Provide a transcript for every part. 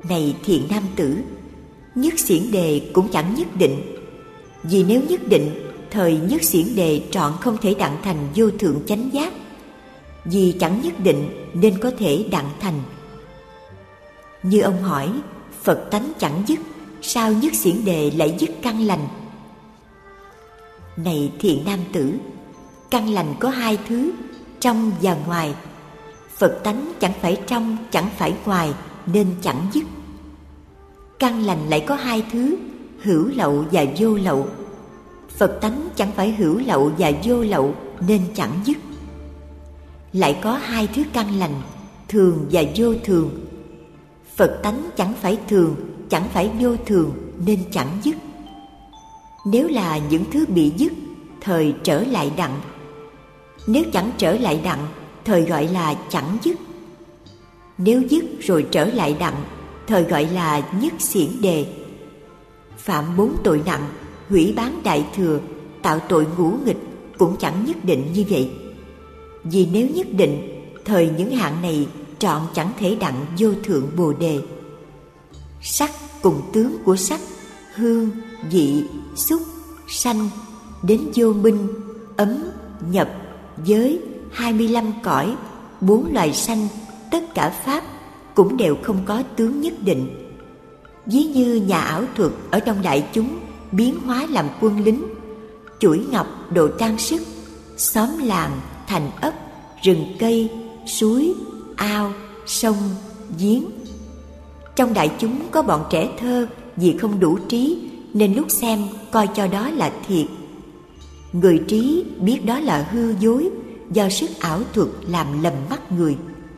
Này thiện nam tử, nhất xiển đề cũng chẳng nhất định. Vì nếu nhất định, thời nhất xiển đề trọn không thể đặng thành vô thượng chánh giác. Vì chẳng nhất định nên có thể đặng thành. Như ông hỏi, Phật tánh chẳng dứt, sao nhất xiển đề lại dứt căn lành? Này thiện nam tử, căn lành có hai thứ, trong và ngoài. Phật tánh chẳng phải trong, chẳng phải ngoài, nên chẳng dứt. Căn lành lại có hai thứ, hữu lậu và vô lậu. Phật tánh chẳng phải hữu lậu và vô lậu, nên chẳng dứt. Lại có hai thứ căn lành, thường và vô thường. Phật tánh chẳng phải thường, chẳng phải vô thường, nên chẳng dứt. Nếu là những thứ bị dứt, thời trở lại đặng. Nếu chẳng trở lại đặng, thời gọi là chẳng dứt. Nếu dứt rồi trở lại đặng, thời gọi là nhất xiển đề. Phạm 4 tội nặng, hủy bán đại thừa, tạo tội ngũ nghịch cũng chẳng nhất định như vậy. Vì nếu nhất định, thời những hạng này trọn chẳng thể đặng vô thượng bồ đề. Sắc cùng tướng của sắc, hương, vị, xúc, sanh, đến vô minh, ấm, nhập, giới, 25 cõi, 4 loài sanh, tất cả pháp cũng đều không có tướng nhất định. Ví như nhà ảo thuật ở trong đại chúng biến hóa làm quân lính, chuỗi ngọc đồ trang sức, xóm làng thành ấp, rừng cây, suối, ao, sông, giếng. Trong đại chúng có bọn trẻ thơ vì không đủ trí nên lúc xem coi cho đó là thiệt. Người trí biết đó là hư dối, do sức ảo thuật làm lầm mắt người.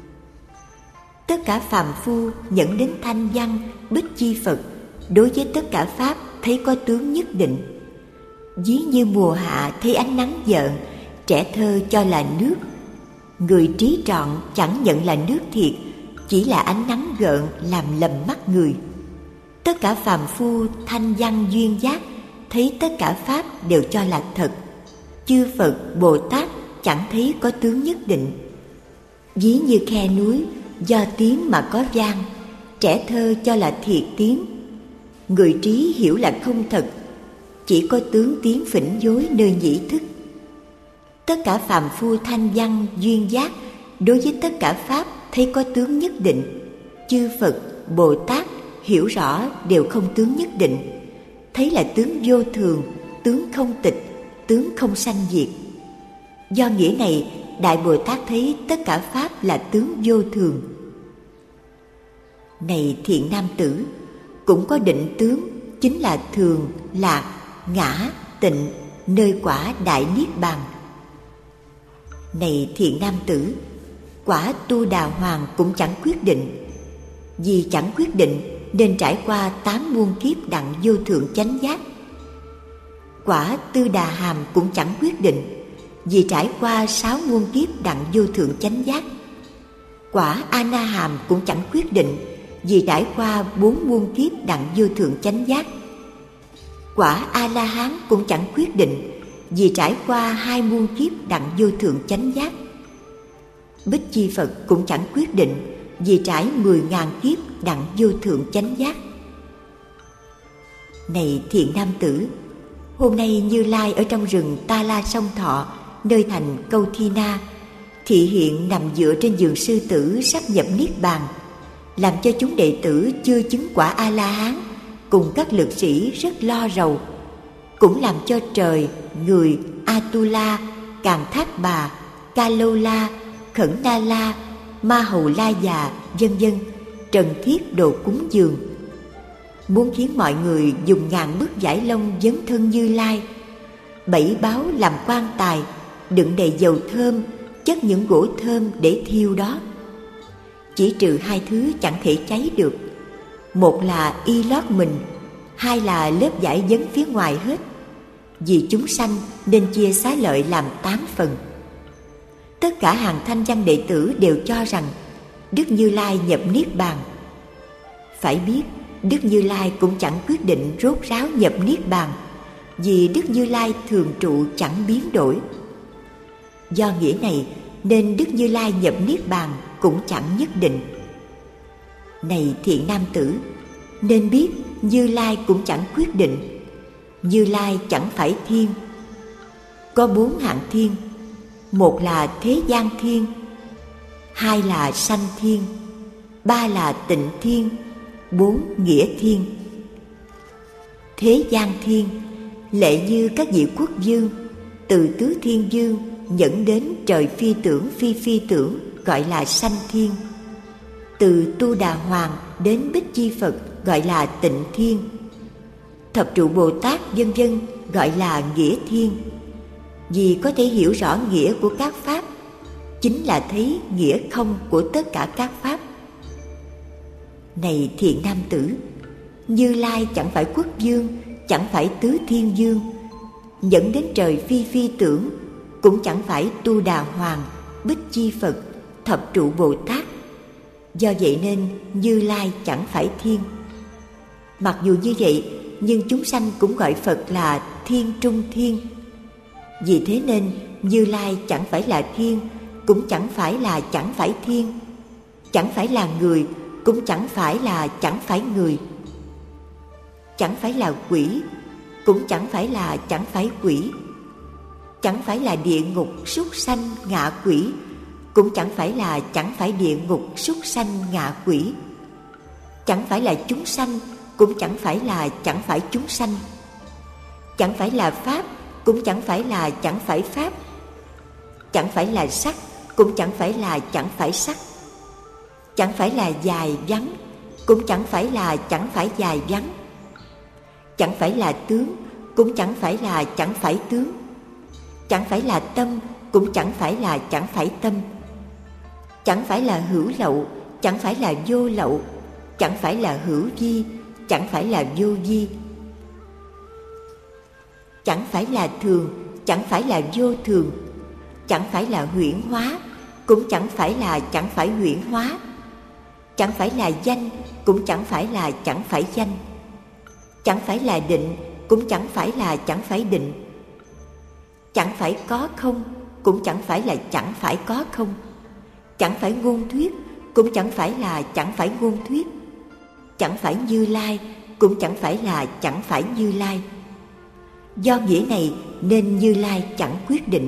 Tất cả phàm phu nhận đến thanh văn bích chi Phật, đối với tất cả pháp thấy có tướng nhất định. Ví như mùa hạ thấy ánh nắng vợn, trẻ thơ cho là nước. Người trí trọn chẳng nhận là nước thiệt, chỉ là ánh nắng gợn làm lầm mắt người. Tất cả phàm phu thanh văn duyên giác thấy tất cả pháp đều cho là thật. Chư Phật Bồ Tát chẳng thấy có tướng nhất định. Ví như khe núi, do tiếng mà có vang, trẻ thơ cho là thiệt tiếng. Người trí hiểu là không thật, chỉ có tướng tiếng phỉnh dối nơi nhĩ thức. Tất cả phàm phu thanh văn duyên giác đối với tất cả pháp thấy có tướng nhất định. Chư Phật Bồ Tát hiểu rõ đều không tướng nhất định, thấy là tướng vô thường, tướng không tịch, tướng không sanh diệt. Do nghĩa này, Đại Bồ Tát thấy tất cả pháp là tướng vô thường. Này thiện nam tử, cũng có định tướng, chính là thường, lạc, ngã, tịnh, nơi quả đại niết bàn. Này thiện nam tử, quả tu đà hoàng cũng chẳng quyết định. Vì chẳng quyết định nên trải qua 8 muôn kiếp đặng vô thượng chánh giác. Quả tư đà hàm cũng chẳng quyết định, vì trải qua 6 muôn kiếp đặng vô thượng chánh giác. Quả a na hàm cũng chẳng quyết định, vì trải qua 4 muôn kiếp đặng vô thượng chánh giác. Quả a la hán cũng chẳng quyết định, vì trải qua 2 muôn kiếp đặng vô thượng chánh giác. Bích chi Phật cũng chẳng quyết định, vì trải 10.000 kiếp đặng vô thượng chánh giác. Này thiện nam tử, hôm nay Như Lai ở trong rừng Ta La Sông Thọ, nơi thành Câu Thi Na, thị hiện nằm dựa trên giường sư tử sắp nhập niết bàn, làm cho chúng đệ tử chưa chứng quả A La Hán cùng các lực sĩ rất lo rầu, cũng làm cho trời, người, Atula, Càn Thác Bà, Ca Lâu La, Khẩn Na La, Ma Hầu La Già, vân vân trần thiết đồ cúng dường, muốn khiến mọi người dùng ngàn bức vải lông dấn thân Như Lai, 7 báo làm quan tài, đựng đầy dầu thơm, chất những gỗ thơm để thiêu đó. Chỉ trừ 2 thứ chẳng thể cháy được, một là y lót mình, 2 là lớp vải dấn phía ngoài hết. Vì chúng sanh nên chia xá lợi làm 8 phần. Tất cả hàng thanh văn đệ tử đều cho rằng Đức Như Lai nhập niết bàn. Phải biết Đức Như Lai cũng chẳng quyết định rốt ráo nhập niết bàn, vì Đức Như Lai thường trụ chẳng biến đổi. Do nghĩa này nên Đức Như Lai nhập niết bàn cũng chẳng nhất định. Này thiện nam tử, nên biết Như Lai cũng chẳng quyết định. Như Lai chẳng phải thiên. Có 4 hạng thiên. Một là thế gian thiên, 2 là sanh thiên, 3 là tịnh thiên, 4 nghĩa thiên. Thế gian thiên lệ như các vị quốc vương, từ tứ thiên vương dẫn đến trời phi tưởng phi phi tưởng, gọi là sanh thiên. Từ Tu Đà Hoàng đến Bích Chi Phật gọi là tịnh thiên. Thập trụ Bồ Tát vân vân gọi là nghĩa thiên. Vì có thể hiểu rõ nghĩa của các pháp, chính là thấy nghĩa không của tất cả các pháp. Này thiện nam tử, Như Lai chẳng phải quốc vương, chẳng phải tứ thiên vương, dẫn đến trời phi phi tưởng, cũng chẳng phải Tu Đà Hoàng, Bích Chi Phật, thập trụ Bồ Tát. Do vậy nên Như Lai chẳng phải thiên. Mặc dù như vậy, nhưng chúng sanh cũng gọi Phật là thiên trung thiên. Vì thế nên Như Lai chẳng phải là thiên, cũng chẳng phải là chẳng phải thiên, chẳng phải là người, cũng chẳng phải là chẳng phải người, chẳng phải là quỷ, cũng chẳng phải là chẳng phải quỷ, chẳng phải là địa ngục súc sanh ngạ quỷ, cũng chẳng phải là chẳng phải địa ngục súc sanh ngạ quỷ, chẳng phải là chúng sanh, cũng chẳng phải là chẳng phải chúng sanh, chẳng phải là pháp, cũng chẳng phải là chẳng phải pháp, chẳng phải là sắc, cũng chẳng phải là chẳng phải sắc, chẳng phải là dài vắng, cũng chẳng phải là chẳng phải dài vắng, chẳng phải là tướng, cũng chẳng phải là chẳng phải tướng, chẳng phải là tâm, cũng chẳng phải là chẳng phải tâm, chẳng phải là hữu lậu, chẳng phải là vô lậu, chẳng phải là hữu vi, chẳng phải là vô vi, chẳng phải là thường, chẳng phải là vô thường, chẳng phải là huyễn hóa, cũng chẳng phải là chẳng phải huyễn hóa, chẳng phải là danh, cũng chẳng phải là chẳng phải danh, chẳng phải là định, cũng chẳng phải là chẳng phải định, chẳng phải có không, cũng chẳng phải là chẳng phải có không, chẳng phải ngôn thuyết, cũng chẳng phải là chẳng phải ngôn thuyết, chẳng phải Như Lai, cũng chẳng phải là chẳng phải Như Lai. Do nghĩa này nên Như Lai chẳng quyết định.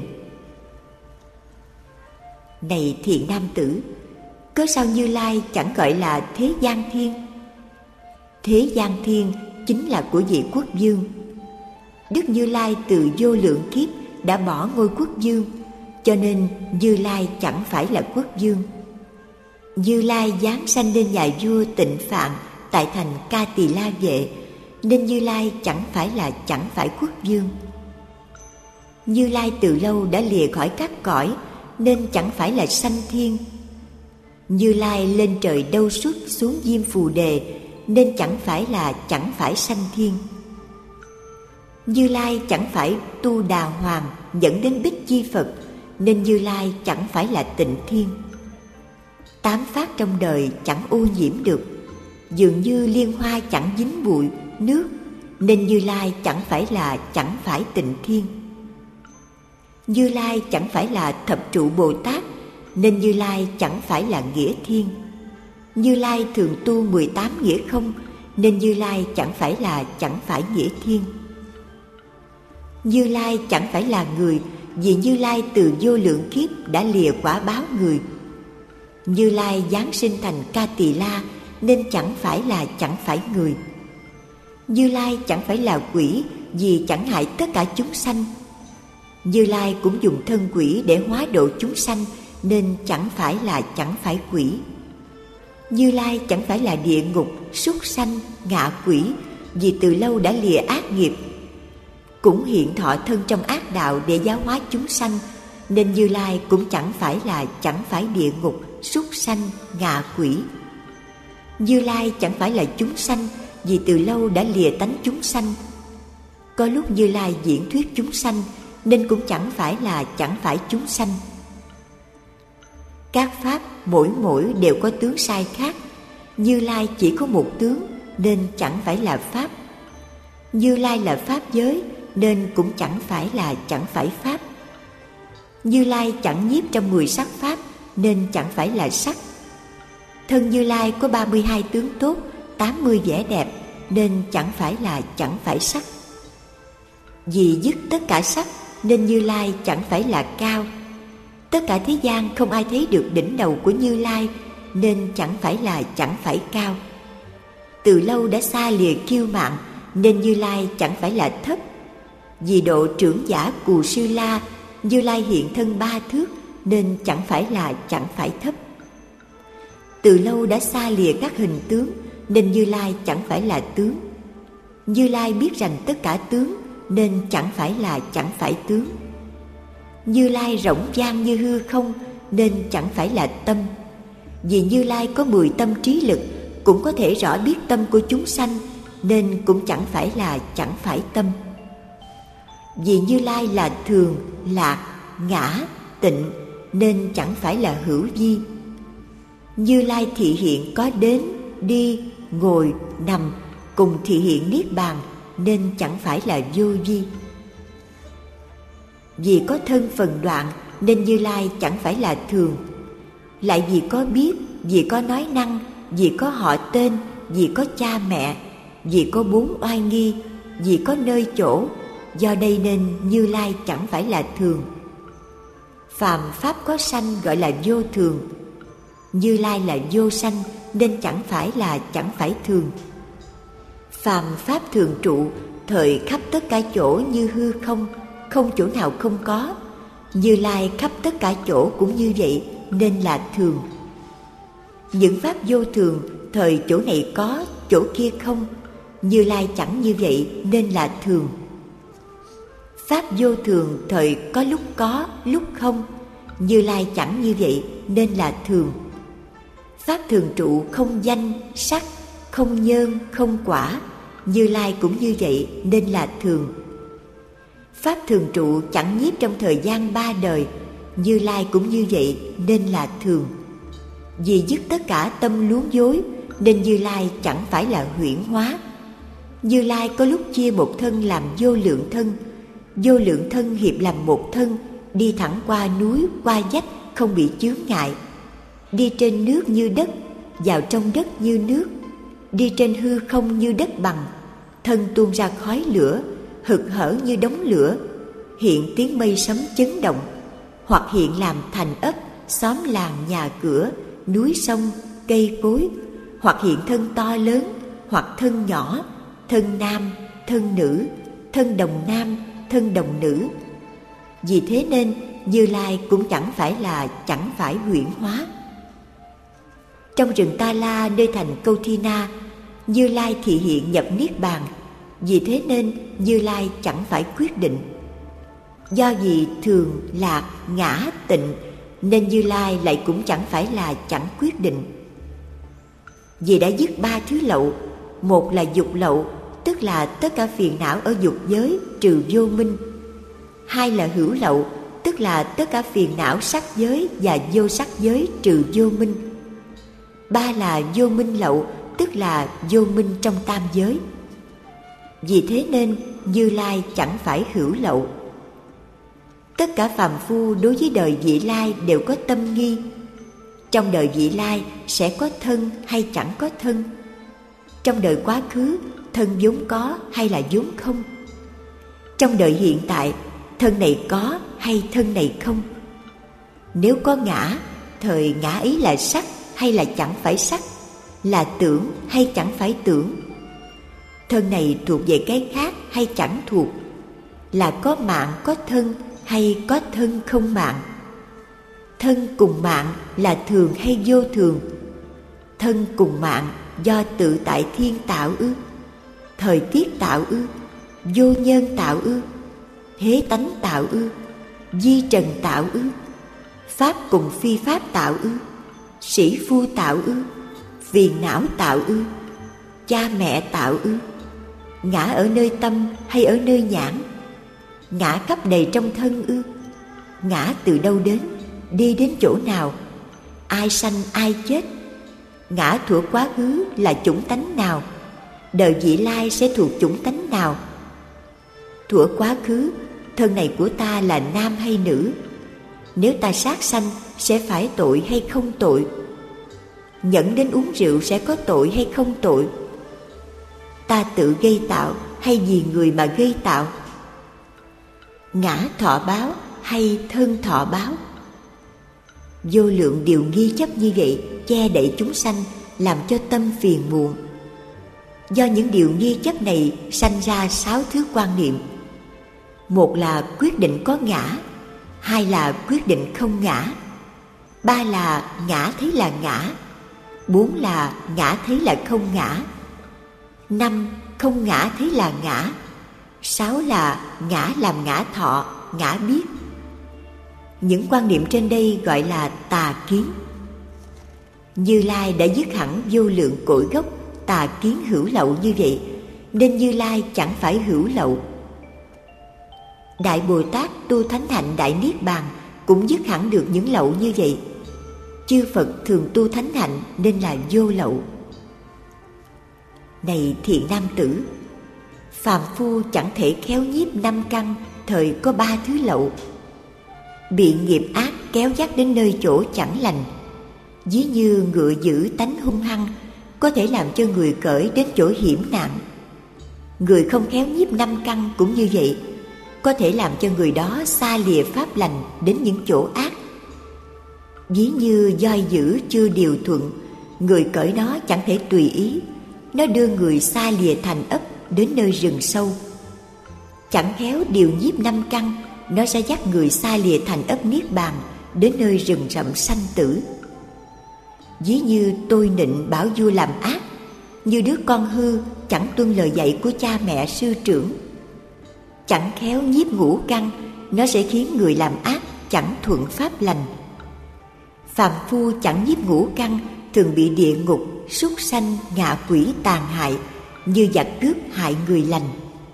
Này thiện nam tử, cớ sao Như Lai chẳng gọi là thế gian thiên? Thế gian thiên chính là của vị quốc vương. Đức Như Lai từ vô lượng kiếp đã bỏ ngôi quốc vương, cho nên Như Lai chẳng phải là quốc vương. Như Lai giáng sanh lên nhà vua Tịnh Phạn tại thành Ca Tỳ La Vệ, nên Như Lai chẳng phải là chẳng phải quốc vương. Như Lai từ lâu đã lìa khỏi các cõi, nên chẳng phải là sanh thiên. Như Lai lên trời đâu xuất xuống Diêm Phù Đề, nên chẳng phải là chẳng phải sanh thiên. Như Lai chẳng phải Tu Đà Hoàng dẫn đến Bích Chi Phật, nên Như Lai chẳng phải là tịnh thiên. 8 pháp trong đời chẳng ô nhiễm được, dường như liên hoa chẳng dính bụi, nước, nên Như Lai chẳng phải là chẳng phải tịnh thiên. Như Lai chẳng phải là thập trụ Bồ Tát, nên Như Lai chẳng phải là nghĩa thiên. Như Lai thường tu 18 nghĩa không, nên Như Lai chẳng phải là chẳng phải nghĩa thiên. Như Lai chẳng phải là người, vì Như Lai từ vô lượng kiếp đã lìa quả báo người. Như Lai giáng sinh thành Ca Tỳ La, nên chẳng phải là chẳng phải người. Như Lai chẳng phải là quỷ, vì chẳng hại tất cả chúng sanh. Như Lai cũng dùng thân quỷ để hóa độ chúng sanh, nên chẳng phải là chẳng phải quỷ. Như Lai chẳng phải là địa ngục, súc sanh, ngạ quỷ, vì từ lâu đã lìa ác nghiệp. Cũng hiện thọ thân trong ác đạo để giáo hóa chúng sanh, nên Như Lai cũng chẳng phải là chẳng phải địa ngục, súc sanh, ngạ quỷ. Như Lai chẳng phải là chúng sanh, vì từ lâu đã lìa tánh chúng sanh. Có lúc Như Lai diễn thuyết chúng sanh, nên cũng chẳng phải là chẳng phải chúng sanh. Các pháp mỗi đều có tướng sai khác. Như Lai chỉ có một tướng, nên chẳng phải là pháp. Như Lai là pháp giới, nên cũng chẳng phải là chẳng phải pháp. Như Lai chẳng nhiếp trong 10 sắc pháp, nên chẳng phải là sắc. Thân Như Lai có 32 tướng tốt, 80 vẻ đẹp, nên chẳng phải sắc. Vì dứt tất cả sắc nên Như Lai chẳng phải là cao. Tất cả thế gian không ai thấy được đỉnh đầu của Như Lai, nên chẳng phải cao. Từ lâu đã xa lìa kiêu mạn, nên Như Lai chẳng phải là thấp. Vì độ trưởng giả Cù Sư La, Như Lai hiện thân 3 thước, nên chẳng phải thấp. Từ lâu đã xa lìa các hình tướng, nên Như Lai chẳng phải là tướng. Như Lai biết rành tất cả tướng, nên chẳng phải tướng. Như Lai rộng vang như hư không, nên chẳng phải là tâm. Vì Như Lai có 10 tâm trí lực, cũng có thể rõ biết tâm của chúng sanh, nên cũng chẳng phải tâm. Vì Như Lai là thường, lạc, ngã, tịnh, nên chẳng phải là hữu vi. Như Lai thị hiện có đến, đi, ngồi, nằm, cùng thị hiện niết bàn, nên chẳng phải là vô vi. Vì có thân phần đoạn, nên Như Lai chẳng phải là thường. Lại vì có biết, vì có nói năng, vì có họ tên, vì có cha mẹ, vì có 4 oai nghi, vì có nơi chỗ, do đây nên Như Lai chẳng phải là thường. Phàm pháp có sanh gọi là vô thường. Như Lai là vô sanh, nên chẳng phải thường. Phàm pháp thường trụ, thời khắp tất cả chỗ như hư không, không chỗ nào không có. Như Lai khắp tất cả chỗ cũng như vậy, nên là thường. Những pháp vô thường, thời chỗ này có, chỗ kia không. Như Lai chẳng như vậy, nên là thường. Pháp vô thường, thời có, lúc không. Như Lai chẳng như vậy, nên là thường. Pháp thường trụ, không danh, sắc, không nhân, không quả. Như Lai cũng như vậy, nên là thường. Pháp thường trụ chẳng nhiếp trong thời gian 3 đời. Như Lai cũng như vậy, nên là thường. Vì dứt tất cả tâm luống dối, nên Như Lai chẳng phải là huyễn hóa. Như Lai có lúc chia một thân làm vô lượng thân. Vô lượng thân hiệp làm một thân, đi thẳng qua núi, qua vách, không bị chướng ngại. Đi trên nước như đất, vào trong đất như nước. Đi trên hư không như đất bằng, thân tuôn ra khói lửa, hực hở như đống lửa. Hiện tiếng mây sấm chấn động, hoặc hiện làm thành ấp, xóm làng nhà cửa, núi sông, cây cối. Hoặc hiện thân to lớn, hoặc thân nhỏ, thân nam, thân nữ, thân đồng nam, thân đồng nữ. Vì thế nên Như Lai cũng chẳng phải huyễn hóa. Trong rừng Ta La nơi thành Câu Thi Na, Như Lai thị hiện nhập niết bàn. Vì thế nên Như Lai chẳng phải quyết định. Do vì thường, lạc, ngã, tịnh, nên Như Lai lại cũng chẳng phải là chẳng quyết định. Vì đã dứt 3 thứ lậu. Một là dục lậu, tức là tất cả phiền não ở dục giới trừ vô minh. 2 là hữu lậu, tức là tất cả phiền não sắc giới và vô sắc giới trừ vô minh. 3 là vô minh lậu, tức là vô minh trong tam giới. Vì thế nên Như Lai chẳng phải hữu lậu. Tất cả phàm phu đối với đời vị lai đều có tâm nghi. Trong đời vị lai sẽ có thân hay chẳng có thân? Trong đời quá khứ, thân vốn có hay là vốn không? Trong đời hiện tại, thân này có hay thân này không? Nếu có ngã, thời ngã ấy là sắc hay là chẳng phải sắc? Là tưởng hay chẳng phải tưởng? Thân này thuộc về cái khác hay chẳng thuộc? Là có mạng có thân hay có thân không mạng? Thân cùng mạng là thường hay vô thường? Thân cùng mạng do tự tại thiên tạo ư? Thời tiết tạo ư? Vô nhân tạo ư? Thế tánh tạo ư? Di trần tạo ư? Pháp cùng phi pháp tạo ư? Sĩ phu tạo ư? Phiền não tạo ư? Cha mẹ tạo ư? Ngã ở nơi tâm hay ở nơi nhãn? Ngã khắp đầy trong thân ư? Ngã từ đâu đến? Đi đến chỗ nào? Ai sanh ai chết? Ngã thuở quá khứ là chủng tánh nào? Đời vị lai sẽ thuộc chủng tánh nào? Thuở quá khứ, thân này của ta là nam hay nữ? Nếu ta sát sanh sẽ phải tội hay không tội? nhẫn đến uống rượu sẽ có tội hay không tội? Ta tự gây tạo hay vì người mà gây tạo? Ngã thọ báo hay thân thọ báo? Vô lượng điều nghi chấp như vậy che đậy chúng sanh, làm cho tâm phiền muộn. Do những điều nghi chấp này sanh ra 6 thứ quan niệm. Một là quyết định có ngã, hai là quyết định không ngã, ba là ngã thấy là ngã, bốn là ngã thấy là không ngã, năm không ngã thấy là ngã, sáu là ngã làm ngã thọ, ngã biết. Những quan niệm trên đây gọi là tà kiến. Như Lai đã dứt hẳn vô lượng cội gốc tà kiến hữu lậu như vậy, nên Như Lai chẳng phải hữu lậu. Đại Bồ Tát tu thánh hạnh Đại Niết Bàn cũng dứt hẳn được những lậu như vậy. Chư Phật thường tu thánh hạnh nên là vô lậu. Này thiện nam tử, phàm phu chẳng thể khéo nhiếp 5 căn, thời có 3 thứ lậu. Bị nghiệp ác kéo dắt đến nơi chỗ chẳng lành, ví như ngựa dữ tánh hung hăng, có thể làm cho người cởi đến chỗ hiểm nạn. Người không khéo nhiếp 5 căn cũng như vậy, có thể làm cho người đó xa lìa pháp lành đến những chỗ ác. Ví như voi dữ chưa điều thuận, người cởi nó chẳng thể tùy ý, nó đưa người xa lìa thành ấp đến nơi rừng sâu. Chẳng khéo điều nhiếp 5 căn, nó sẽ dắt người xa lìa thành ấp Niết Bàn đến nơi rừng rậm sanh tử. Ví như tôi nịnh bảo vua làm ác, như đứa con hư chẳng tuân lời dạy của cha mẹ sư trưởng. Chẳng khéo nhiếp ngũ căn, nó sẽ khiến người làm ác chẳng thuận pháp lành. Phàm phu chẳng nhiếp ngũ căn thường bị địa ngục, súc sanh, ngạ quỷ tàn hại, như giặc cướp hại người lành.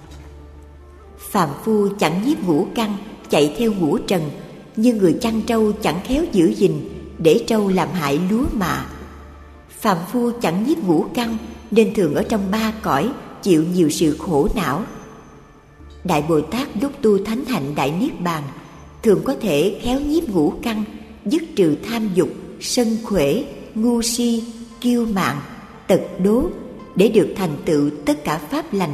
Phàm phu chẳng nhiếp ngũ căn chạy theo ngũ trần, như người chăn trâu chẳng khéo giữ gìn, để trâu làm hại lúa mạ. Phàm phu chẳng nhiếp ngũ căn nên thường ở trong 3 cõi chịu nhiều sự khổ não. Đại Bồ Tát lúc tu thánh hạnh Đại Niết Bàn thường có thể khéo nhiếp ngũ căn, dứt trừ tham dục, sân khỏe, ngu si, kiêu mạn, tật đố, để được thành tựu tất cả pháp lành.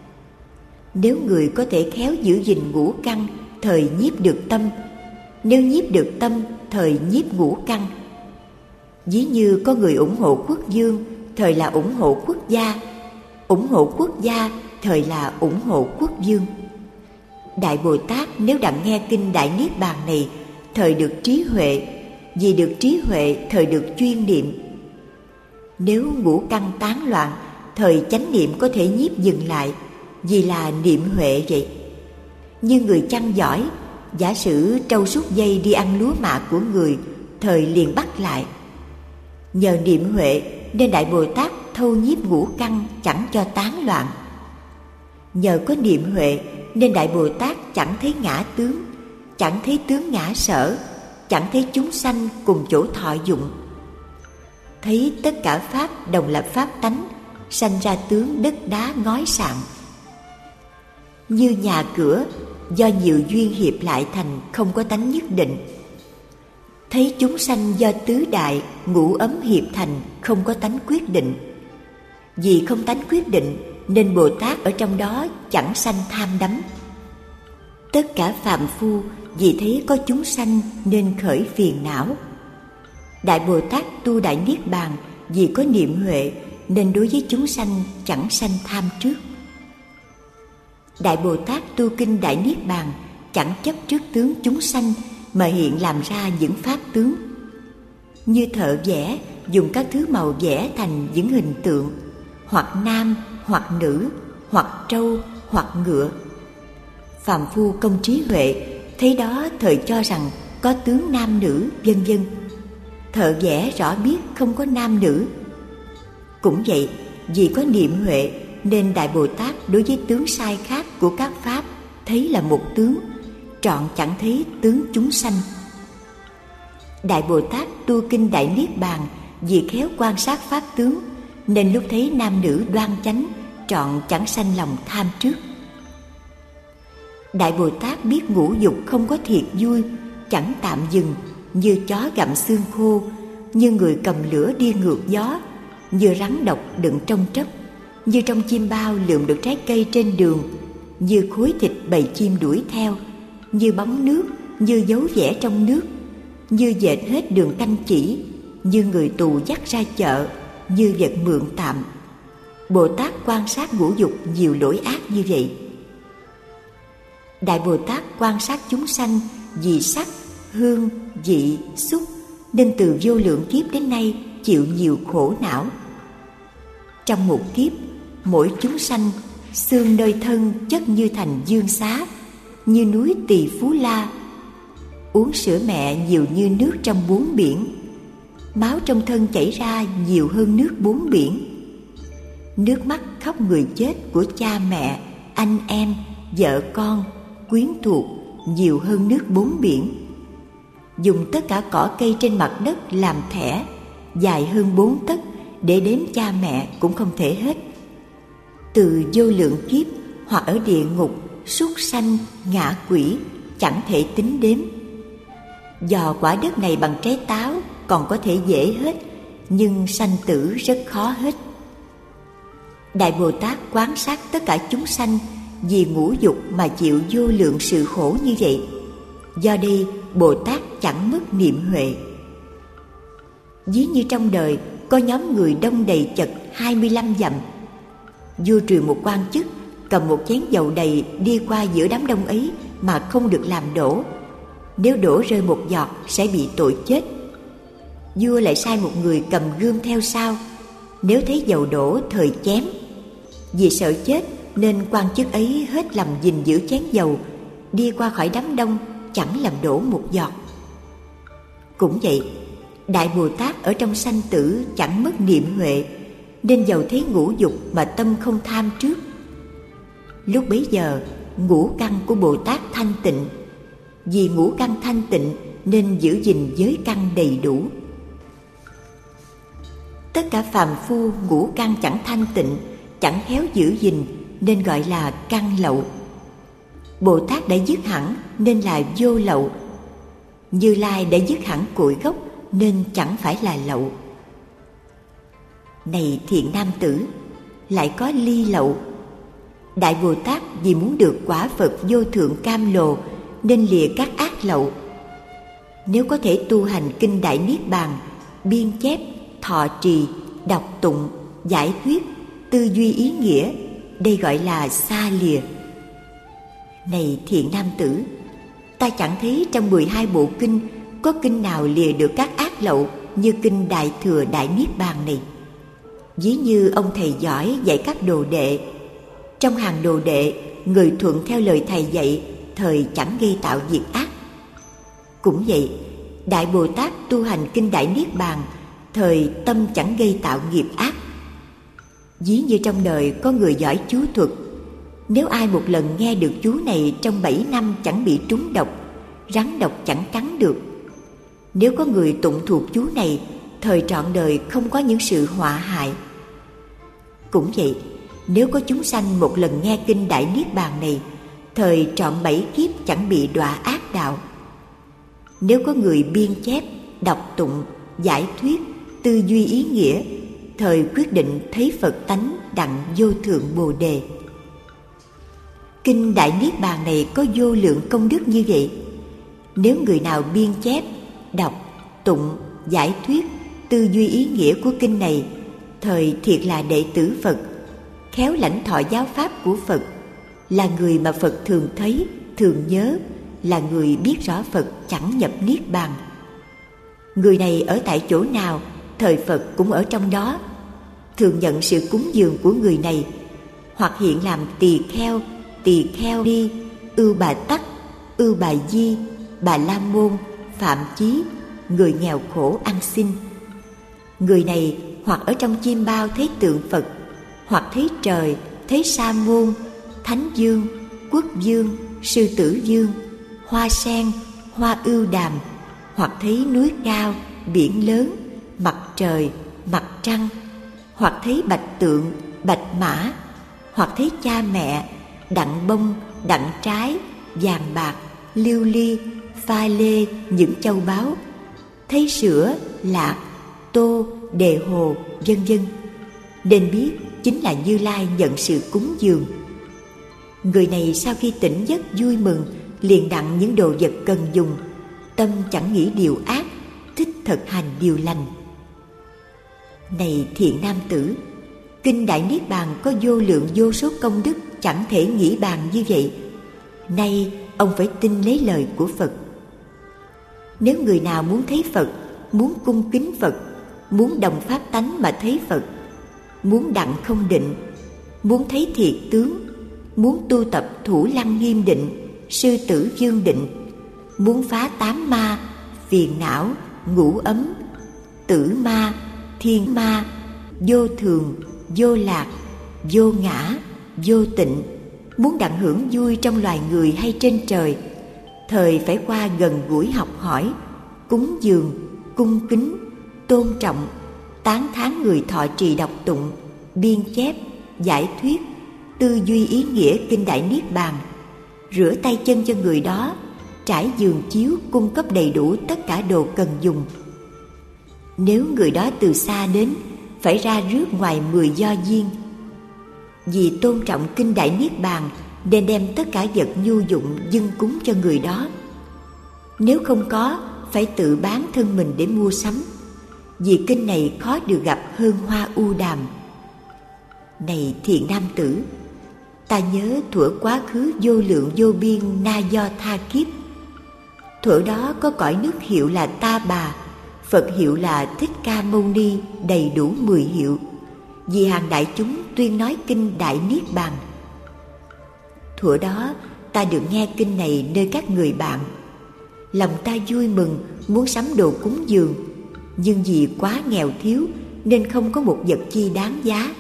Nếu người có thể khéo giữ gìn ngũ căn, thời nhiếp được tâm. Nếu nhiếp được tâm, thời nhiếp ngũ căn. Ví như có người ủng hộ quốc vương, thời là ủng hộ quốc gia. Ủng hộ quốc gia, thời là ủng hộ quốc vương. Đại Bồ Tát nếu đặng nghe kinh Đại Niết Bàn này, thời được trí huệ. Vì được trí huệ, thời được chuyên niệm. Nếu ngũ căn tán loạn, thời chánh niệm có thể nhiếp dừng lại, vì là niệm huệ vậy. Như người chăn giỏi, giả sử trâu súc dây đi ăn lúa mạ của người, thời liền bắt lại. Nhờ niệm huệ nên Đại Bồ Tát thâu nhiếp ngũ căn chẳng cho tán loạn. Nhờ có niệm huệ nên Đại Bồ Tát chẳng thấy ngã tướng, chẳng thấy tướng ngã sở, chẳng thấy chúng sanh cùng chỗ thọ dụng. Thấy tất cả pháp đồng là pháp tánh, sanh ra tướng đất đá ngói sạn. Như nhà cửa do nhiều duyên hiệp lại thành không có tánh nhất định. Thấy chúng sanh do tứ đại ngũ ấm hiệp thành không có tánh quyết định. Vì không tánh quyết định nên Bồ Tát ở trong đó chẳng sanh tham đắm. Tất cả phàm phu vì thấy có chúng sanh nên khởi phiền não. Đại Bồ Tát tu Đại Niết Bàn vì có niệm huệ nên đối với chúng sanh chẳng sanh tham trước. Đại Bồ Tát tu kinh Đại Niết Bàn chẳng chấp trước tướng chúng sanh mà hiện làm ra những pháp tướng. Như thợ vẽ dùng các thứ màu vẽ thành những hình tượng, hoặc nam, hoặc nữ, hoặc trâu, hoặc ngựa. Phàm phu công trí huệ thấy đó thời cho rằng có tướng nam nữ, vân vân. Thợ vẽ rõ biết không có nam nữ. Cũng vậy, vì có niệm huệ nên Đại Bồ Tát đối với tướng sai khác của các pháp thấy là một tướng, trọn chẳng thấy tướng chúng sanh. Đại Bồ Tát tu kinh Đại Niết Bàn vì khéo quan sát pháp tướng nên lúc thấy nam nữ đoan chánh, trọn chẳng sanh lòng tham trước. Đại Bồ Tát biết ngũ dục không có thiệt vui, chẳng tạm dừng, như chó gặm xương khô, như người cầm lửa đi ngược gió, như rắn độc đựng trong trấp, như trong chim bao lượm được trái cây trên đường, như khối thịt bầy chim đuổi theo, như bóng nước, như dấu vẽ trong nước, như dệt hết đường canh chỉ, như người tù dắt ra chợ, như vật mượn tạm. Bồ Tát quan sát ngũ dục nhiều lỗi ác như vậy. Đại Bồ Tát quan sát chúng sanh vì sắc, hương, vị, xúc, nên từ vô lượng kiếp đến nay chịu nhiều khổ não. Trong một kiếp, mỗi chúng sanh xương nơi thân chất như thành dương xá, như núi Tỳ Phú La. Uống sữa mẹ nhiều như nước trong bốn biển, máu trong thân chảy ra nhiều hơn nước bốn biển. Nước mắt khóc người chết của cha mẹ, anh em, vợ con, quyến thuộc nhiều hơn nước bốn biển. Dùng tất cả cỏ cây trên mặt đất làm thẻ, dài hơn 4 tấc, để đếm cha mẹ cũng không thể hết. Từ vô lượng kiếp hoặc ở địa ngục, súc sanh, ngạ quỷ, chẳng thể tính đếm. Dò quả đất này bằng trái táo còn có thể dễ hết, nhưng sanh tử rất khó hết. Đại Bồ Tát quán sát tất cả chúng sanh vì ngũ dục mà chịu vô lượng sự khổ như vậy. Do đây Bồ Tát chẳng mất niệm huệ. Ví như trong đời có nhóm người đông đầy chật 25 dặm. Vua truyền một quan chức cầm một chén dầu đầy đi qua giữa đám đông ấy mà không được làm đổ. Nếu đổ rơi một giọt sẽ bị tội chết. Vua lại sai một người cầm gươm theo sau, nếu thấy dầu đổ thời chém. Vì sợ chết nên quan chức ấy hết lòng gìn giữ chén dầu, đi qua khỏi đám đông chẳng làm đổ một giọt. Cũng vậy, Đại Bồ Tát ở trong sanh tử chẳng mất niệm huệ, nên dầu thấy ngũ dục mà tâm không tham trước. Lúc bấy giờ ngũ căn của Bồ Tát thanh tịnh. Vì ngũ căn thanh tịnh nên giữ gìn giới căn đầy đủ. Tất cả phàm phu ngũ căn chẳng thanh tịnh, chẳng khéo giữ gìn nên gọi là căn lậu. Bồ Tát đã dứt hẳn nên là vô lậu. Như Lai đã dứt hẳn cội gốc nên chẳng phải là lậu. Này thiện nam tử, lại có ly lậu. Đại Bồ Tát vì muốn được quả Phật vô thượng cam lồ nên lìa các ác lậu. Nếu có thể tu hành kinh Đại Niết Bàn, biên chép, thọ trì, đọc tụng, giải thuyết, tư duy ý nghĩa, đây gọi là xa lìa. Này thiện nam tử, ta chẳng thấy trong 12 bộ kinh có kinh nào lìa được các ác lậu như kinh Đại Thừa Đại Niết Bàn này. Ví như ông thầy giỏi dạy các đồ đệ, trong hàng đồ đệ, người thuận theo lời thầy dạy, thời chẳng gây tạo việc ác. Cũng vậy, Đại Bồ Tát tu hành kinh Đại Niết Bàn, thời tâm chẳng gây tạo nghiệp ác. Ví như trong đời có người giỏi chú thuật, nếu ai một lần nghe được chú này trong 7 năm chẳng bị trúng độc, rắn độc chẳng cắn được. Nếu có người tụng thuộc chú này, thời trọn đời không có những sự họa hại. Cũng vậy, nếu có chúng sanh một lần nghe kinh Đại Niết Bàn này, thời trọn 7 kiếp chẳng bị đọa ác đạo. Nếu có người biên chép, đọc tụng, giải thuyết, tư duy ý nghĩa, thời quyết định thấy Phật tánh đặng vô thượng Bồ Đề. Kinh Đại Niết Bàn này có vô lượng công đức như vậy. Nếu người nào biên chép, đọc, tụng, giải thuyết, tư duy ý nghĩa của kinh này, thời thiệt là đệ tử Phật, khéo lãnh thọ giáo pháp của Phật, là người mà Phật thường thấy, thường nhớ, là người biết rõ Phật chẳng nhập Niết Bàn. Người này ở tại chỗ nào, thời Phật cũng ở trong đó, thường nhận sự cúng dường của người này, hoặc hiện làm tỳ kheo đi, ưu bà tắc, ưu bà di, bà la môn, phạm chí, người nghèo khổ ăn xin. Người này hoặc ở trong chim bao thấy tượng Phật, hoặc thấy trời, thấy sa môn, thánh dương, quốc dương, sư tử dương, hoa sen, hoa ưu đàm, hoặc thấy núi cao, biển lớn, mặt trời, mặt trăng, hoặc thấy bạch tượng, bạch mã, hoặc thấy cha mẹ, đặng bông, đặng trái, vàng bạc, lưu ly, pha lê, những châu báu, thấy sữa, lạc, tô, đề hồ, vân vân, nên biết chính là Như Lai nhận sự cúng dường. Người này sau khi tỉnh giấc vui mừng, liền đặng những đồ vật cần dùng, tâm chẳng nghĩ điều ác, thích thực hành điều lành. Này thiện nam tử, kinh Đại Niết Bàn có vô lượng vô số công đức chẳng thể nghĩ bàn như vậy. Nay ông phải tin lấy lời của Phật. Nếu người nào muốn thấy Phật, muốn cung kính Phật, muốn đồng pháp tánh mà thấy Phật, muốn đặng không định, muốn thấy thiệt tướng, muốn tu tập thủ lăng nghiêm định, sư tử vương định, muốn phá tám ma, phiền não, ngũ ấm, tử ma, thiên ma, vô thường, vô lạc, vô ngã, vô tịnh, muốn đặng hưởng vui trong loài người hay trên trời, thời phải qua gần gũi học hỏi, cúng dường, cung kính, tôn trọng, tán thán người thọ trì đọc tụng, biên chép, giải thuyết, tư duy ý nghĩa kinh Đại Niết Bàn, rửa tay chân cho người đó, trải giường chiếu, cung cấp đầy đủ tất cả đồ cần dùng. Nếu người đó từ xa đến, phải ra rước ngoài 10 do viên. Vì tôn trọng kinh Đại Niết Bàn nên đem tất cả vật nhu dụng dâng cúng cho người đó. Nếu không có, phải tự bán thân mình để mua sắm, vì kinh này khó được gặp hơn hoa u đàm. Này thiện nam tử, ta nhớ thuở quá khứ vô lượng vô biên na do tha kiếp. Thuở đó có cõi nước hiệu là Ta Bà, Phật hiệu là Thích Ca Mâu Ni, đầy đủ 10 hiệu, vì hàng đại chúng tuyên nói kinh Đại Niết Bàn. Thuở đó ta được nghe kinh này nơi các người bạn, lòng ta vui mừng, muốn sắm đồ cúng dường, nhưng vì quá nghèo thiếu nên không có một vật chi đáng giá.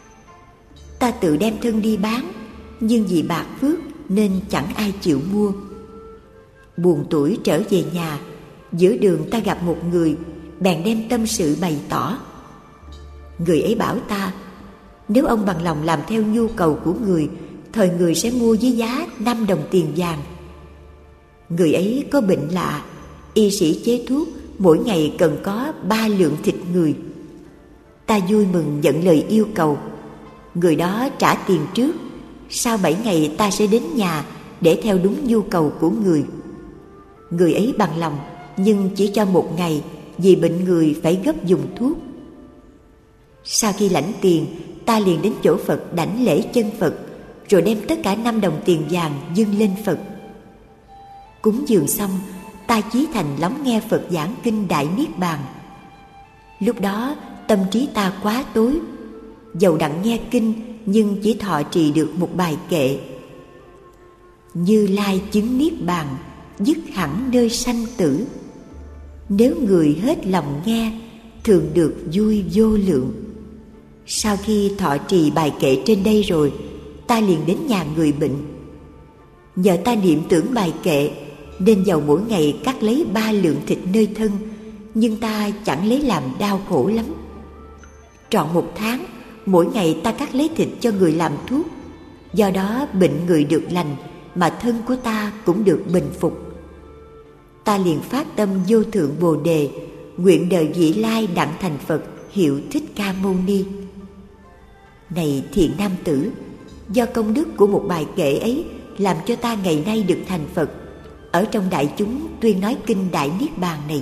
Ta tự đem thân đi bán, nhưng vì bạc phước nên chẳng ai chịu mua. Buồn tủi trở về nhà, giữa đường ta gặp một người, bèn đem tâm sự bày tỏ. Người ấy bảo ta, nếu ông bằng lòng làm theo nhu cầu của người, thời người sẽ mua với giá 5 đồng tiền vàng. Người ấy có bệnh lạ, y sĩ chế thuốc mỗi ngày cần có 3 lượng thịt người. Ta vui mừng nhận lời yêu cầu. Người đó trả tiền trước, sau 7 ngày ta sẽ đến nhà để theo đúng nhu cầu của người. Người ấy bằng lòng, nhưng chỉ cho 1 ngày, vì bệnh người phải gấp dùng thuốc. Sau khi lãnh tiền, ta liền đến chỗ Phật đảnh lễ chân Phật, rồi đem tất cả 5 đồng tiền vàng dâng lên Phật. Cúng dường xong, ta chí thành lắng nghe Phật giảng kinh Đại Niết Bàn. Lúc đó tâm trí ta quá tối, dầu đặng nghe kinh nhưng chỉ thọ trì được một bài kệ: Như Lai chứng Niết Bàn, dứt hẳn nơi sanh tử. Nếu người hết lòng nghe, thường được vui vô lượng. Sau khi thọ trì bài kệ trên đây rồi, ta liền đến nhà người bệnh. Nhờ ta niệm tưởng bài kệ, nên dầu mỗi ngày cắt lấy 3 lượng thịt nơi thân, nhưng ta chẳng lấy làm đau khổ lắm. Trọn 1 tháng, mỗi ngày ta cắt lấy thịt cho người làm thuốc. Do đó bệnh người được lành, mà thân của ta cũng được bình phục. Ta liền phát tâm vô thượng Bồ Đề, nguyện đời vị lai đặng thành Phật hiệu Thích Ca Mâu Ni. Này thiện nam tử, do công đức của một bài kệ ấy làm cho ta ngày nay được thành Phật, ở trong đại chúng tuyên nói kinh Đại Niết Bàn này.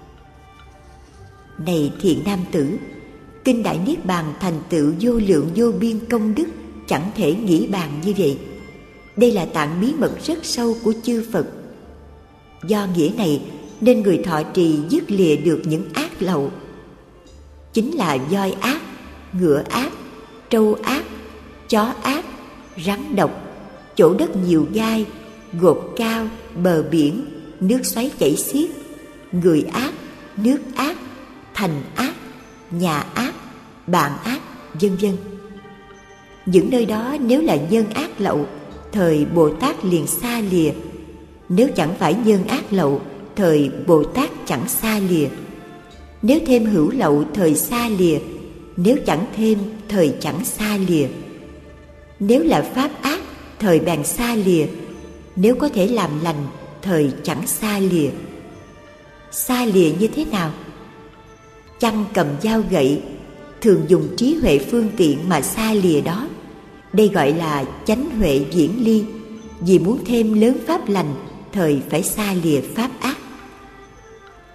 Này thiện nam tử, kinh Đại Niết Bàn thành tựu vô lượng vô biên công đức chẳng thể nghĩ bàn như vậy. Đây là tạng bí mật rất sâu của chư Phật. Do nghĩa này nên người thọ trì dứt lìa được những ác lậu, chính là voi ác, ngựa ác, trâu ác, chó ác, rắn độc, chỗ đất nhiều gai, gột cao, bờ biển, nước xoáy chảy xiết, người ác, nước ác, thành ác, nhà ác, bạn ác, vân vân. Những nơi đó nếu là nhân ác lậu, thời Bồ Tát liền xa lìa. Nếu chẳng phải nhân ác lậu, thời Bồ Tát chẳng xa lìa. Nếu thêm hữu lậu, thời xa lìa. Nếu chẳng thêm, thời chẳng xa lìa. Nếu là pháp ác, thời bèn xa lìa. Nếu có thể làm lành, thời chẳng xa lìa. Xa lìa như thế nào? chăng cầm dao gậy, thường dùng trí huệ phương tiện mà xa lìa đó. Đây gọi là chánh huệ diễn ly, vì muốn thêm lớn pháp lành, thời phải xa lìa pháp